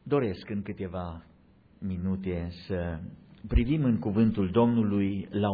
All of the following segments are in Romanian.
Doresc în câteva minute să privim în cuvântul Domnului la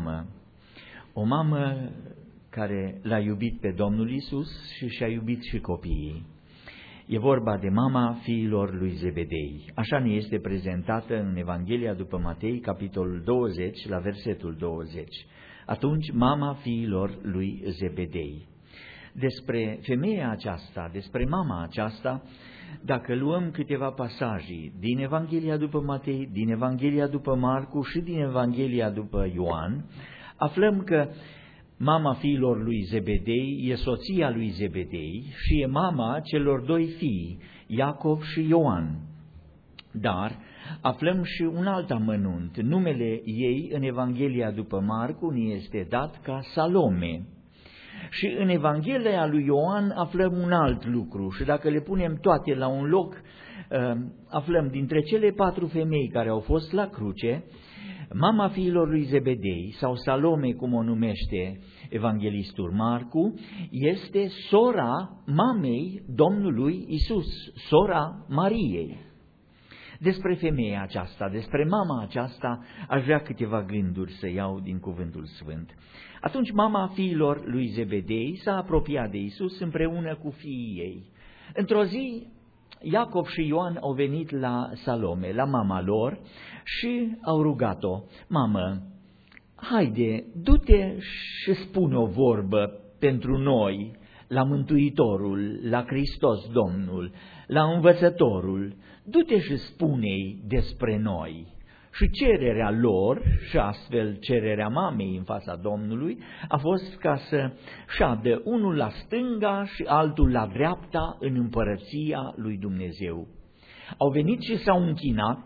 o mamă care l-a iubit pe Domnul Iisus și și-a iubit și copiii. E vorba de mama fiilor lui Zebedei. Așa ne este prezentată în Evanghelia după Matei, capitolul 20, la versetul 20. Atunci, mama fiilor lui Zebedei. Despre femeia aceasta, despre mama aceasta, dacă luăm câteva pasaje din Evanghelia după Matei, din Evanghelia după Marcu și din Evanghelia după Ioan, aflăm că mama fiilor lui Zebedei e soția lui Zebedei și e mama celor doi fii, Iacov și Ioan. Dar aflăm și un alt amănunt. Numele ei în Evanghelia după Marcu ne este dat ca Salome. Și în Evanghelia lui Ioan aflăm un alt lucru și dacă le punem toate la un loc, aflăm dintre cele 4 femei care au fost la cruce, mama fiilor lui Zebedei, sau Salome cum o numește evanghelistul Marcu, este sora mamei Domnului Isus, sora Mariei. Despre femeia aceasta, despre mama aceasta, aș vrea câteva gânduri să iau din cuvântul Sfânt. Atunci mama fiilor lui Zebedei s-a apropiat de Isus împreună cu fiii ei. Într-o zi, Iacov și Ioan au venit la Salome, la mama lor, și au rugat-o: Mamă, haide, du-te și spune o vorbă pentru noi, la Mântuitorul, la Hristos Domnul, la Învățătorul, du-te și spune-i despre noi. Și cererea lor, și astfel cererea mamei în fața Domnului, a fost ca să șadă unul la stânga și altul la dreapta în împărăția lui Dumnezeu. Au venit și s-au închinat.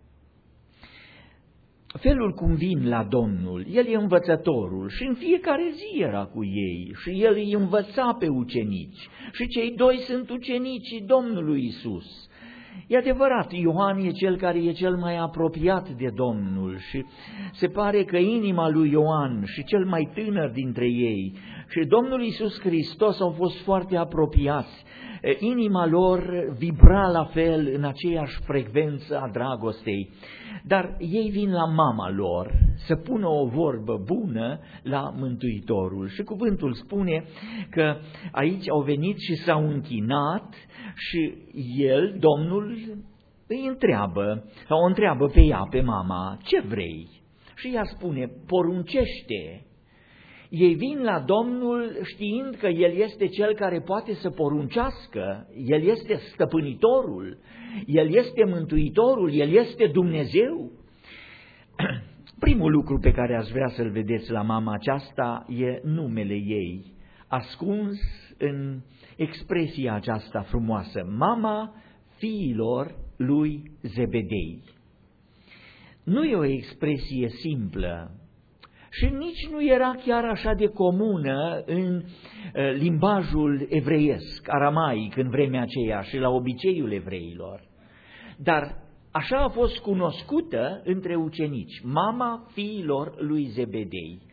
Felul cum vin la Domnul, El e învățătorul și în fiecare zi era cu ei și El îi învăța pe ucenici și cei doi sunt ucenicii Domnului Isus. E adevărat, Ioan e cel care e cel mai apropiat de Domnul și se pare că inima lui Ioan și cel mai tânăr dintre ei și Domnul Iisus Hristos au fost foarte apropiați. Inima lor vibra la fel în aceeași frecvență a dragostei, dar ei vin la mama lor să pună o vorbă bună la Mântuitorul. Și cuvântul spune că aici au venit și s-au închinat și el, Domnul, îi întreabă, sau o întreabă pe ea, pe mama: ce vrei? Și ea spune: poruncește. Ei vin la Domnul știind că El este Cel care poate să poruncească, El este stăpânitorul, El este Mântuitorul, El este Dumnezeu. Primul lucru pe care aș vrea să-l vedeți la mama aceasta e numele ei, ascuns în expresia aceasta frumoasă: mama fiilor lui Zebedei. Nu e o expresie simplă și nici nu era chiar așa de comună în limbajul evreiesc, aramaic, în vremea aceea și la obiceiul evreilor. Dar așa a fost cunoscută între ucenici, mama fiilor lui Zebedei.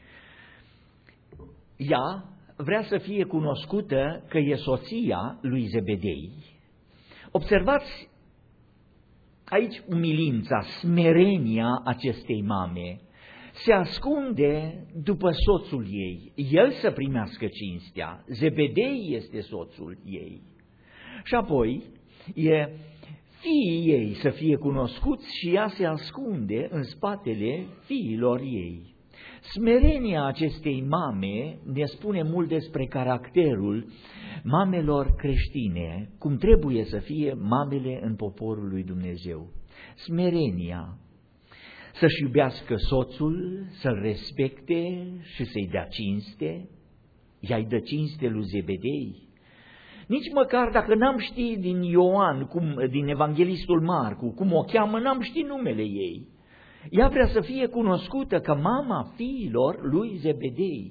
Ea vrea să fie cunoscută că e soția lui Zebedei. Observați aici umilința, smerenia acestei mame. Se ascunde după soțul ei, el să primească cinstea, Zebedei este soțul ei. Și apoi e fiii ei să fie cunoscuți și ea se ascunde în spatele fiilor ei. Smerenia acestei mame ne spune mult despre caracterul mamelor creștine, cum trebuie să fie mamele în poporul lui Dumnezeu. Smerenia. Să-și iubească soțul, să-l respecte și să-i dea cinste. Ea-i dă cinste lui Zebedei. Nici măcar dacă n-am ști din Ioan, din evanghelistul Marcu, cum o cheamă, n-am ști numele ei. Ea vrea să fie cunoscută ca mama fiilor lui Zebedei.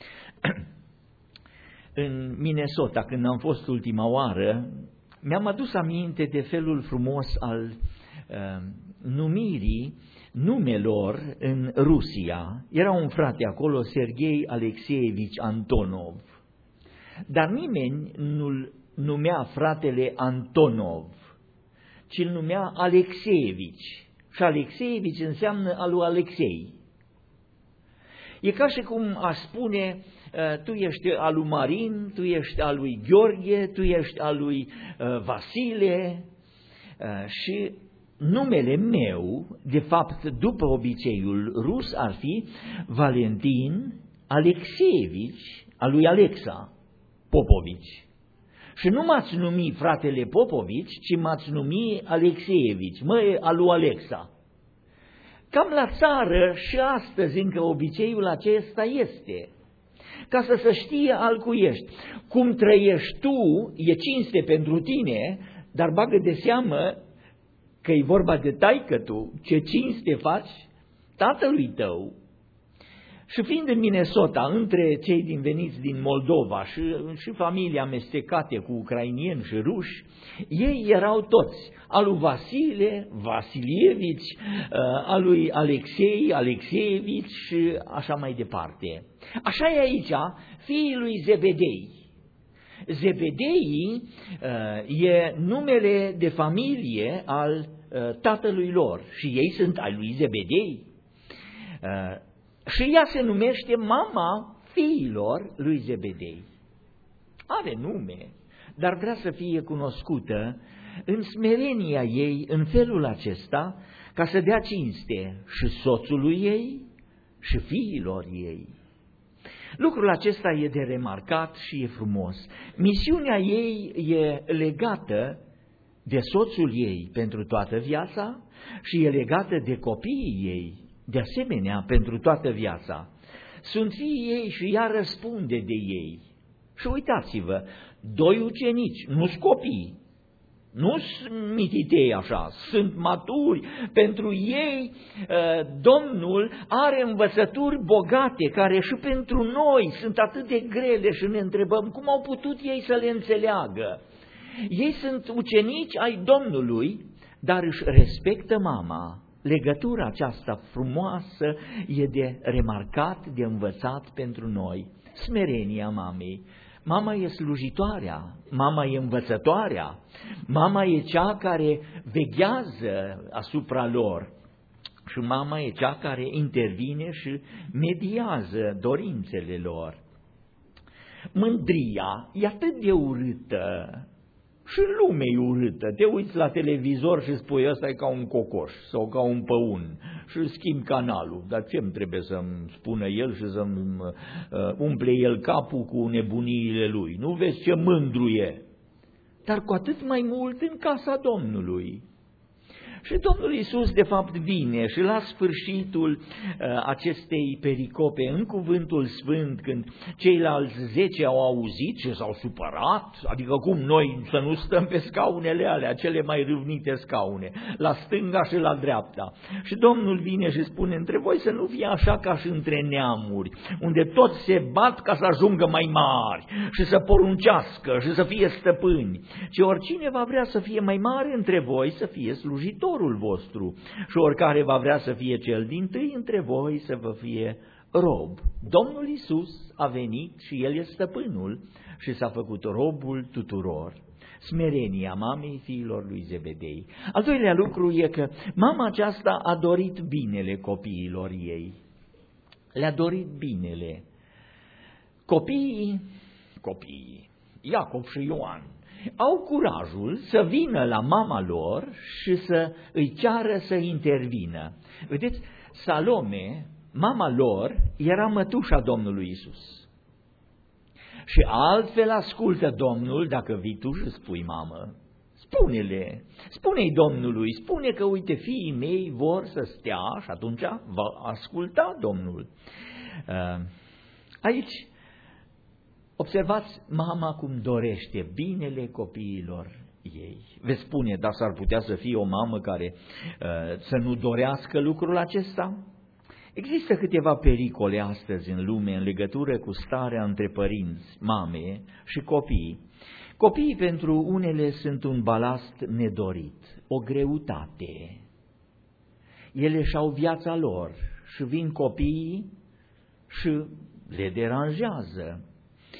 În Minnesota, când am fost ultima oară, mi-am adus aminte de felul frumos al numirii numelor în Rusia. Era un frate acolo, Serghei Alexeevici Antonov, dar nimeni nu-l numea fratele Antonov, ci îl numea Alexeevici. Și Alexeevici înseamnă al lui Alexei. E ca și cum aș spune, tu ești al lui Marin, tu ești al lui Gheorghe, tu ești al lui Vasile și numele meu, de fapt, după obiceiul rus, ar fi Valentin Alexeevici, al lui Alexa Popovici. Și nu m-ați numi fratele Popovici, ci m-ați numi Alexeevici, al lui Alexa. Cam la țară și astăzi încă obiceiul acesta este, ca să se știe al cui ești. Cum trăiești tu, e cinste pentru tine, dar bagă de seamă că e vorba de taică-tu, ce cinste faci tatălui tău. Și fiind în Minnesota, între cei veniți din Moldova și familii amestecate cu ucrainieni și ruși, ei erau toți, al lui Vasile, Vasilievici, al lui Alexei, Alexeevici și așa mai departe. Așa e aici, fiii lui Zebedei. Zebedei e numele de familie al tatălui lor și ei sunt al lui Zebedei. Și ea se numește mama fiilor lui Zebedei. Are nume, dar vrea să fie cunoscută în smerenia ei, în felul acesta, ca să dea cinste și soțului ei și fiilor ei. Lucrul acesta e de remarcat și e frumos. Misiunea ei e legată de soțul ei pentru toată viața și e legată de copiii ei, de asemenea, pentru toată viața. Sunt fiii ei și ea răspunde de ei. Și uitați-vă, 2 ucenici, nu-s copii, nu-s mititei așa, sunt maturi. Pentru ei, Domnul are învățături bogate, care și pentru noi sunt atât de grele și ne întrebăm cum au putut ei să le înțeleagă. Ei sunt ucenici ai Domnului, dar își respectă mama. Legătura aceasta frumoasă e de remarcat, de învățat pentru noi. Smerenia mamei. Mama e slujitoarea, mama e învățătoarea, mama e cea care veghează asupra lor și mama e cea care intervine și mediază dorințele lor. Mândria e atât de urâtă. Și lumea e urâtă. Te uiți la televizor și spui, ăsta e ca un cocoș sau ca un păun și schimbi canalul. Dar ce-mi trebuie să-mi spună el și să-mi umple el capul cu nebuniile lui? Nu vezi ce mândru e? Dar cu atât mai mult în casa Domnului. Și Domnul Iisus, de fapt, vine și la sfârșitul acestei pericope, în cuvântul sfânt, când ceilalți 10 au auzit și s-au supărat, adică cum noi să nu stăm pe scaunele alea, cele mai râvnite scaune, la stânga și la dreapta. Și Domnul vine și spune, între voi să nu fie așa ca și între neamuri, unde toți se bat ca să ajungă mai mari și să poruncească și să fie stăpâni, ci oricine va vrea să fie mai mare între voi, să fie slujitor vostru și oricare va vrea să fie cel dintâi între voi să vă fie rob. Domnul Iisus a venit și El e stăpânul și s-a făcut robul tuturor. Smerenia mamei fiilor lui Zebedei. Al doilea lucru e că mama aceasta a dorit binele copiilor ei. Le-a dorit binele. Copiii, Iacov și Ioan, au curajul să vină la mama lor și să îi ceară să intervină. Vedeți, Salome, mama lor, era mătușa Domnului Iisus. Și altfel ascultă Domnul dacă vii tu și spui, mamă, spune-i Domnului, spune că, uite, fiii mei vor să stea și atunci va asculta Domnul. Aici, observați mama cum dorește binele copiilor ei. Veți spune, dar s-ar putea să fie o mamă care să nu dorească lucrul acesta? Există câteva pericole astăzi în lume în legătură cu starea între părinți, mame și copii. Copiii pentru unele sunt un balast nedorit, o greutate. Ele și-au viața lor și vin copiii și le deranjează.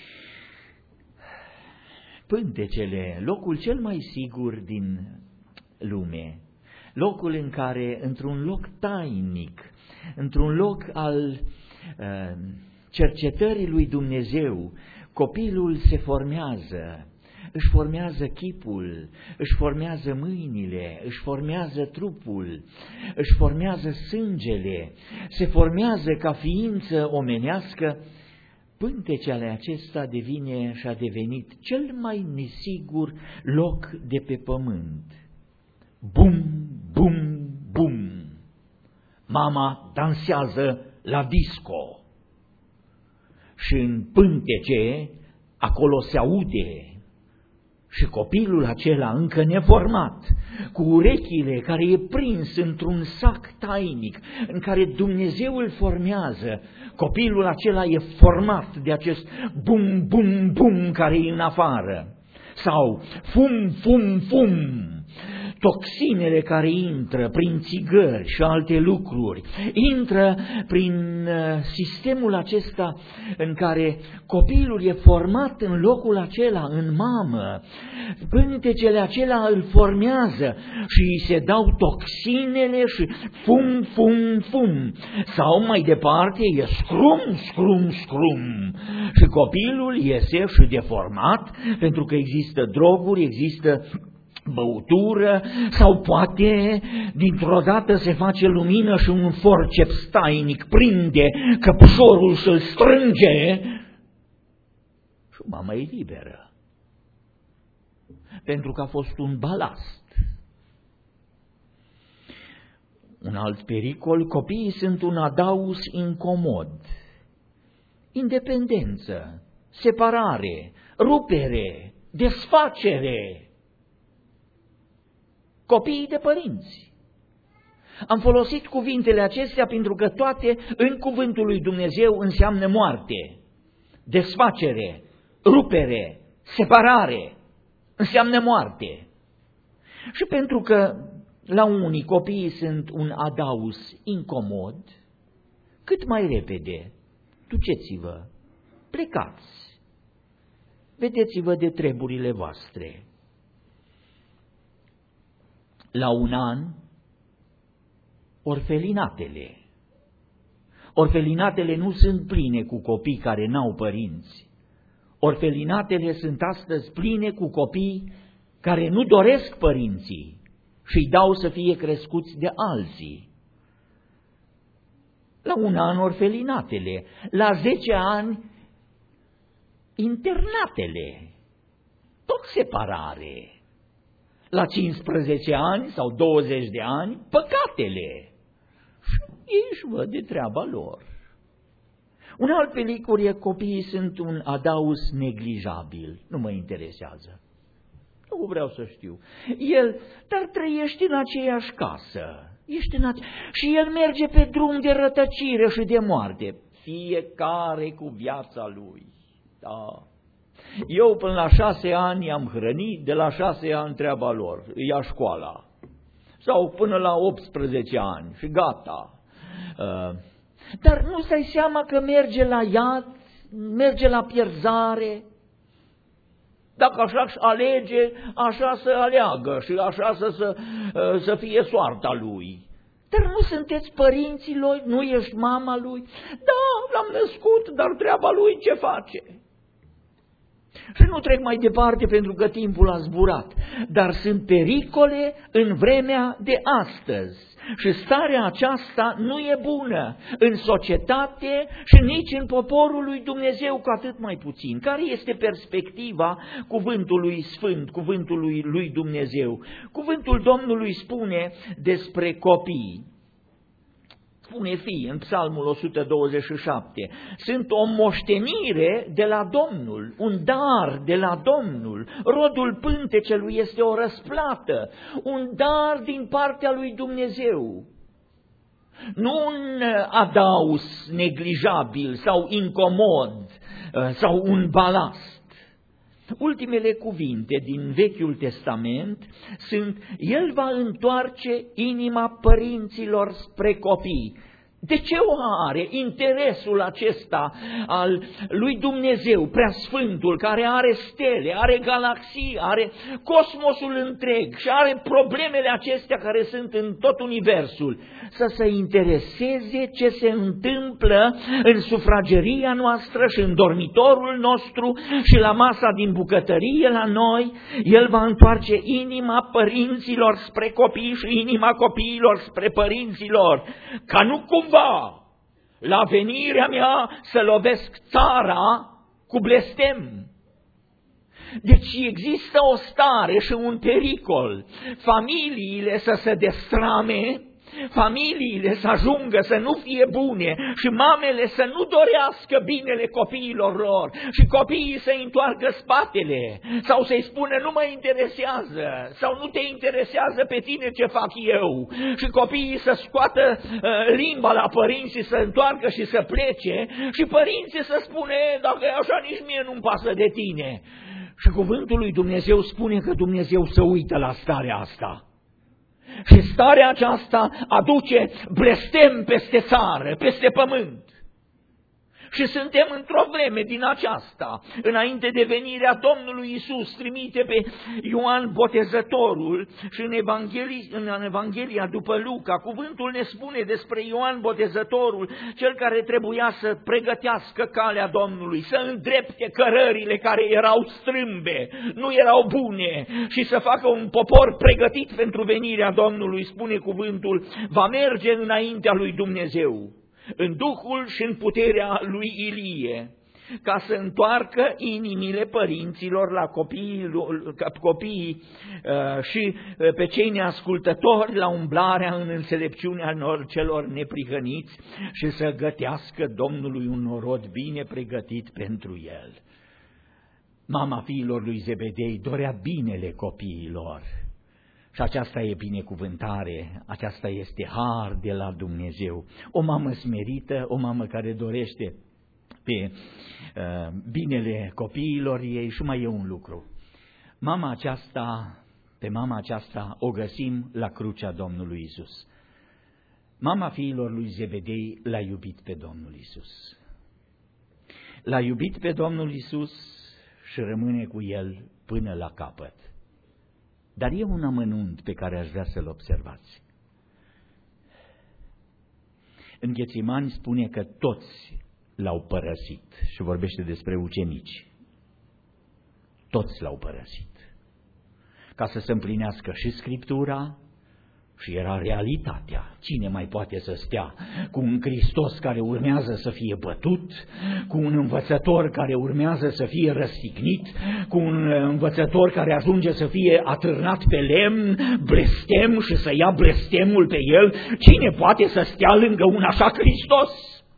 Pântecele, locul cel mai sigur din lume, locul în care, într-un loc tainic, într-un loc al cercetării lui Dumnezeu, copilul se formează, își formează chipul, își formează mâinile, își formează trupul, își formează sângele, se formează ca ființă omenească. Pântecele acesta devine și a devenit cel mai nesigur loc de pe pământ. Bum, bum, bum! Mama dansează la disco și în pântece acolo se aude. Și copilul acela încă neformat, cu urechile care e prins într-un sac tainic în care Dumnezeu îl formează, copilul acela e format de acest bum, bum, bum care e în afară. Sau fum, fum, fum, toxinele care intră prin țigări și alte lucruri, intră prin sistemul acesta în care copilul e format în locul acela, în mamă, pântecele acela îl formează și îi se dau toxinele și fum, fum, fum, sau mai departe e scrum, scrum, scrum și copilul iese și deformat pentru că există droguri, există băutură sau poate dintr-o dată se face lumină și un forceps tainic prinde căpușorul și îl strânge și mama e liberă. Pentru că a fost un balast. Un alt pericol, copiii sunt un adaus incomod. Independență, separare, rupere, desfacere. Copiii de părinți. Am folosit cuvintele acestea pentru că toate în cuvântul lui Dumnezeu înseamnă moarte, desfacere, rupere, separare, înseamnă moarte. Și pentru că la unii copiii sunt un adaus incomod, cât mai repede duceți-vă, plecați, vedeți-vă de treburile voastre. La un an, orfelinatele. Orfelinatele nu sunt pline cu copii care n-au părinți. Orfelinatele sunt astăzi pline cu copii care nu doresc părinții și îi dau să fie crescuți de alții. La un an, orfelinatele. La 10 ani, internatele. Tot separare. La 15 ani sau 20 de ani, păcatele. Și ei își văd de treaba lor. Un alt pericol e copiii sunt un adaus neglijabil. Nu mă interesează. Nu vreau să știu. Dar trăiește în aceeași casă. Și el merge pe drum de rătăcire și de moarte. Fiecare cu viața lui. Da. Eu până la 6 ani am hrănit, de la 6 ani treaba lor, ia școala. Sau până la 18 ani și gata. Dar nu-ți dai seama că merge la iad, merge la pierzare. Dacă așa își alege, așa să aleagă și așa să fie soarta lui. Dar nu sunteți părinții lui, nu ești mama lui? Da, l-am născut, dar treaba lui ce face? Și nu trec mai departe pentru că timpul a zburat, dar sunt pericole în vremea de astăzi și starea aceasta nu e bună în societate și nici în poporul lui Dumnezeu, cu atât mai puțin. Care este perspectiva cuvântului sfânt, cuvântului lui Dumnezeu? Cuvântul Domnului spune despre copii. Spune fii în Psalmul 127, sunt o moștenire de la Domnul, un dar de la Domnul, rodul pântecelui este o răsplată, un dar din partea lui Dumnezeu. Nu un adaus neglijabil sau incomod sau un balast. Ultimele cuvinte din Vechiul Testament sunt: El va întoarce inima părinților spre copii. De ce o are interesul acesta al lui Dumnezeu, Preasfântul, care are stele, are galaxii, are cosmosul întreg și are problemele acestea care sunt în tot universul, să se intereseze ce se întâmplă în sufrageria noastră și în dormitorul nostru și la masa din bucătărie la noi? El va întoarce inima părinților spre copii și inima copiilor spre părinților, ca nu cumva la venirea mea să lovesc țara cu blestem. Deci există o stare și un pericol, familiile să se destrame, familiile să ajungă să nu fie bune și mamele să nu dorească binele copiilor lor și copiii să-i întoarcă spatele sau să-i spună nu mă interesează sau nu te interesează pe tine ce fac eu și copiii să scoată limba la părinți și să întoarcă și să plece și părinții să spune dacă e așa nici mie nu-mi pasă de tine. Și cuvântul lui Dumnezeu spune că Dumnezeu se uită la starea asta. Și starea aceasta aduce blestem peste țară, peste pământ. Și suntem într-o vreme din aceasta, înainte de venirea Domnului Iisus, trimite pe Ioan Botezătorul și în Evanghelia după Luca, cuvântul ne spune despre Ioan Botezătorul, cel care trebuia să pregătească calea Domnului, să îndrepte cărările care erau strâmbe, nu erau bune și să facă un popor pregătit pentru venirea Domnului, spune cuvântul, va merge înaintea lui Dumnezeu în duhul și în puterea lui Ilie, ca să întoarcă inimile părinților la copiii și pe cei neascultători la umblarea în înțelepciunea celor neprihăniți și să gătească Domnului un norod bine pregătit pentru el. Mama fiilor lui Zebedei dorea binele copiilor. Și aceasta e binecuvântare, aceasta este har de la Dumnezeu. O mamă smerită, o mamă care dorește pe binele copiilor ei și mai e un lucru. Pe mama aceasta o găsim la crucea Domnului Iisus. Mama fiilor lui Zebedei l-a iubit pe Domnul Iisus. L-a iubit pe Domnul Iisus și rămâne cu el până la capăt. Dar e un amănunt pe care aș vrea să-l observați. În Ghețimani spune că toți l-au părăsit și vorbește despre ucenici. Toți l-au părăsit. Ca să se împlinească și Scriptura și era realitatea. Cine mai poate să stea cu un Hristos care urmează să fie bătut, cu un învățător care urmează să fie răstignit, cu un învățător care ajunge să fie atârnat pe lemn, blestem și să ia blestemul pe el? Cine poate să stea lângă un așa Hristos?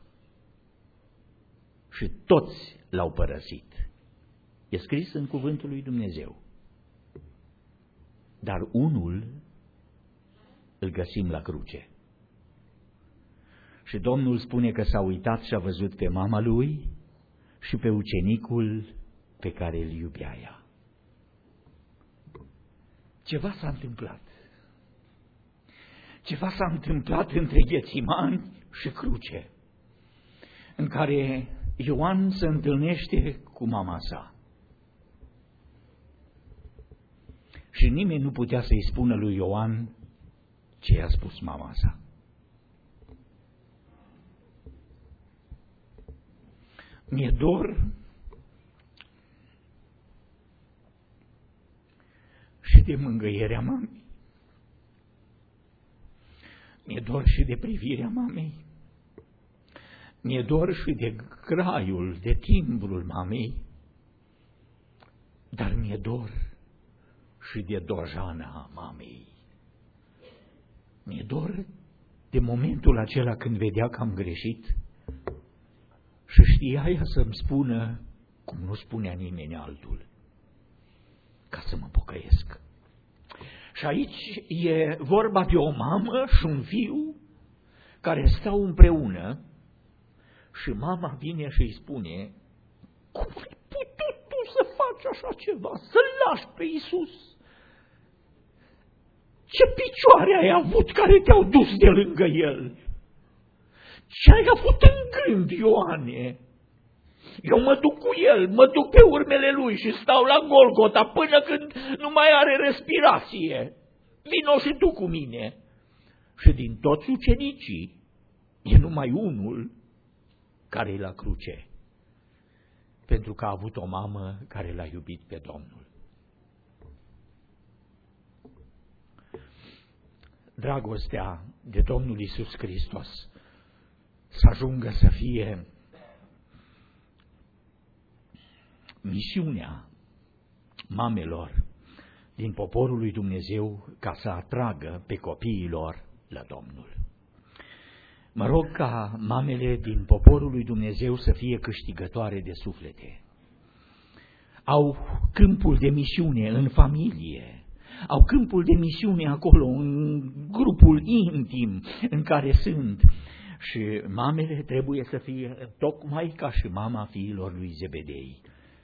Și toți l-au părăsit. E scris în cuvântul lui Dumnezeu. Dar unul îl găsim la cruce. Și Domnul spune că s-a uitat și a văzut pe mama lui și pe ucenicul pe care îl iubea ea. Ceva s-a întâmplat. Ceva s-a întâmplat între Ghețimani și cruce, în care Ioan se întâlnește cu mama sa. Și nimeni nu putea să-i spună lui Ioan ce i-a spus mama sa. Mi-e dor și de mângâierea mamei. Mi-e dor și de privirea mamei. Mi-e dor și de graiul, de timbrul mamei. Dar mi-e dor și de dojana mamei. Mi-e dor de momentul acela când vedea că am greșit și știa ea să-mi spună, cum nu spunea nimeni altul, ca să mă pocăiesc. Și aici e vorba de o mamă și un fiu care stau împreună și mama vine și îi spune, cum ai putut tu să faci așa ceva, să-L lași pe Iisus? Ce picioare ai avut care te-au dus de lângă El? Ce ai avut în gând, Ioane? Eu mă duc cu el, mă duc pe urmele lui și stau la Golgota până când nu mai are respirație. Vino și tu cu mine. Și din toți ucenicii e numai unul care e la cruce, pentru că a avut o mamă care l-a iubit pe Domnul. Dragostea de Domnul Iisus Hristos să ajungă să fie misiunea mamelor din poporul lui Dumnezeu ca să atragă pe copiii lor la Domnul. Mă rog ca mamele din poporul lui Dumnezeu să fie câștigătoare de suflete. Au câmpul de misiune în familie, au câmpul de misiune acolo, în grupul intim în care sunt. Și mamele trebuie să fie tocmai ca și mama fiilor lui Zebedei.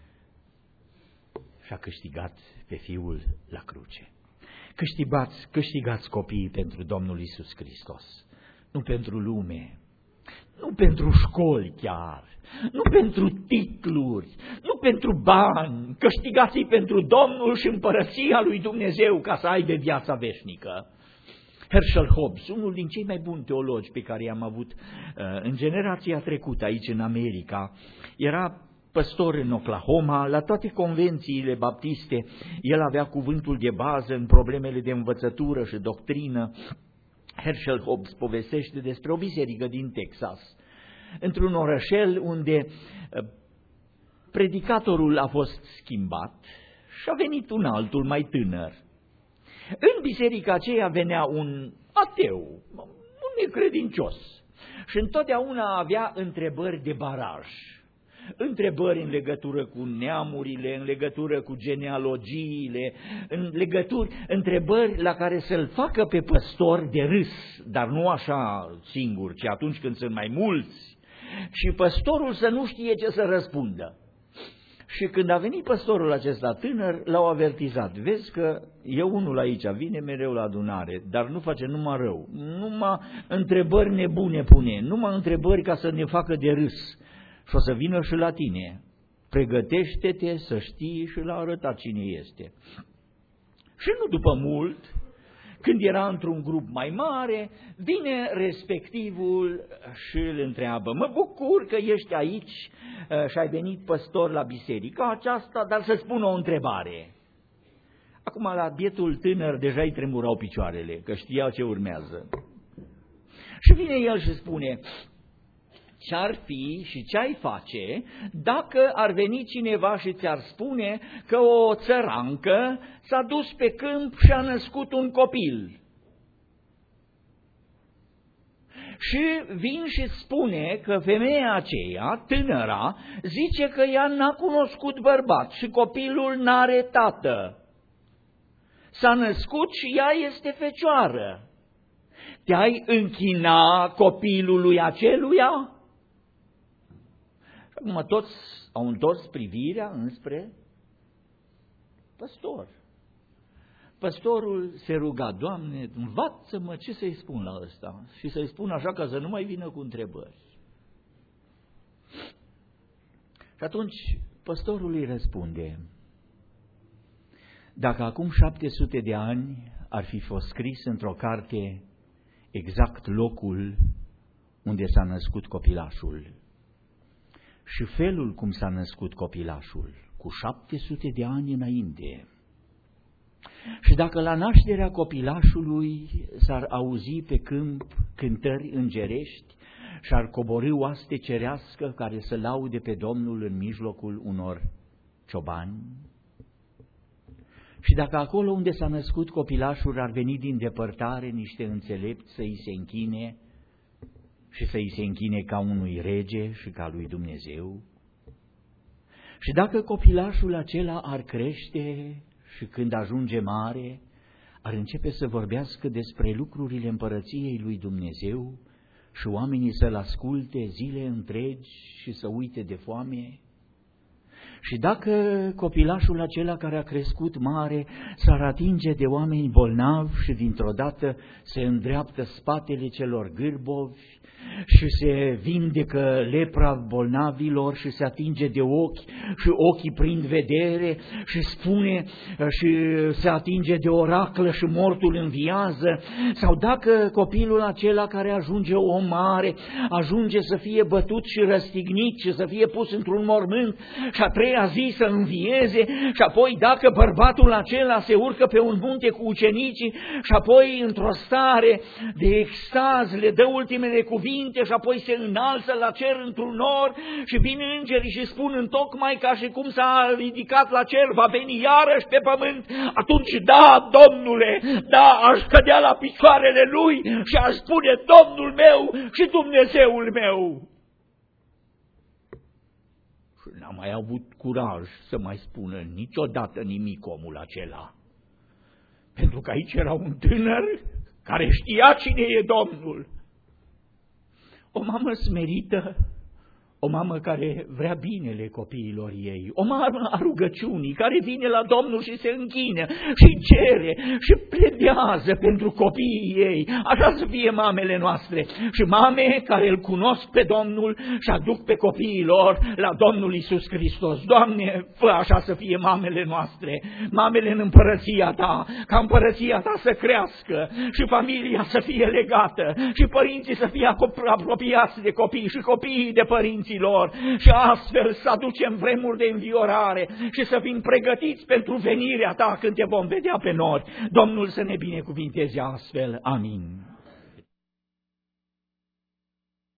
Și-a câștigat pe fiul la cruce. Câștigați copiii pentru Domnul Iisus Hristos, nu pentru lume, nu pentru școli chiar, nu pentru titluri, nu pentru bani, câștigați-i pentru Domnul și împărăția lui Dumnezeu ca să aibă viața veșnică. Herschel Hobbs, unul din cei mai buni teologi pe care i-am avut în generația trecută aici în America, era păstor în Oklahoma, la toate convențiile baptiste, el avea cuvântul de bază în problemele de învățătură și doctrină. Herschel Hobbs povestește despre o biserică din Texas, într-un orășel unde predicatorul a fost schimbat și a venit un altul mai tânăr. În biserica aceea venea un ateu, un necredincios, și întotdeauna avea întrebări de baraj. Întrebări în legătură cu neamurile, în legătură cu genealogiile, întrebări la care să-l facă pe păstor de râs, dar nu așa singur, ci atunci când sunt mai mulți, și păstorul să nu știe ce să răspundă. Și când a venit păstorul acesta tânăr, l-au avertizat: vezi că e unul aici, vine mereu la adunare, dar nu face numai rău, numai întrebări nebune pune, numai întrebări ca să ne facă de râs. Și o să vină și la tine. Pregătește-te să știi și l-a arătat cine este. Și nu după mult, când era într-un grup mai mare, vine respectivul și îl întreabă: mă bucur că ești aici și ai venit păstor la biserica aceasta, dar să spun o întrebare. Acum la bietul tânăr deja îi tremurau picioarele, că știa ce urmează. Și vine el și spune: ce-ar fi și ce-ai face dacă ar veni cineva și ți-ar spune că o țărancă s-a dus pe câmp și a născut un copil? Și vin și spune că femeia aceea, tânăra, zice că ea n-a cunoscut bărbat și copilul n-are tată. S-a născut și ea este fecioară. Te-ai închina copilului aceluia? Acum toți au întors privirea înspre păstor. Păstorul se ruga: Doamne, învață-mă ce să-i spun la ăsta și să-i spun așa ca să nu mai vină cu întrebări. Și atunci păstorul îi răspunde: dacă acum 700 de ani ar fi fost scris într-o carte exact locul unde s-a născut copilașul și felul cum s-a născut copilașul, cu 700 de ani înainte, și dacă la nașterea copilașului s-ar auzi pe câmp cântări îngerești și ar coborî oaste cerească care să laude pe Domnul în mijlocul unor ciobani, și dacă acolo unde s-a născut copilașul ar veni din depărtare niște înțelepți să îi se închine și să îi se închine ca unui rege și ca lui Dumnezeu, și dacă copilașul acela ar crește și când ajunge mare, ar începe să vorbească despre lucrurile împărăției lui Dumnezeu și oamenii să-l asculte zile întregi și să uite de foame, și dacă copilașul acela care a crescut mare s-ar atinge de oameni bolnavi și dintr-o dată se îndreaptă spatele celor gârbovi și se vindecă lepra bolnavilor și se atinge de ochi și ochii prind vedere și spune și se atinge de oraclă și mortul înviază, sau dacă copilul acela care ajunge om mare, ajunge să fie bătut și răstignit și să fie pus într-un mormânt și a treia zi să învieze, și apoi dacă bărbatul acela se urcă pe un munte cu ucenicii și apoi într-o stare de extaz le dă ultimele cuvinte și apoi se înalță la cer într-un nor și vin îngerii și spun întocmai ca și cum s-a ridicat la cer, va veni iarăși pe pământ, atunci da, Domnule, da, aș cădea la picioarele Lui și aș spune Domnul meu și Dumnezeul meu. Și n-a mai avut curaj să mai spună niciodată nimic omul acela, pentru că aici era un tânăr care știa cine e Domnul. O mamă smerită, o mamă care vrea binele copiilor ei, o mamă a rugăciunii care vine la Domnul și se închină și cere și pledează pentru copiii ei. Așa să fie mamele noastre și mame care îl cunosc pe Domnul și aduc pe copiii lor la Domnul Iisus Hristos. Doamne, fă așa să fie mamele noastre, mamele în împărăția Ta, ca împărăția Ta să crească și familia să fie legată și părinții să fie apropiați de copii și copiii de părinții lor și astfel să aducem vremuri de înviorare și să fim pregătiți pentru venirea Ta când Te vom vedea pe nori. Domnul să ne binecuvinteze astfel. Amin.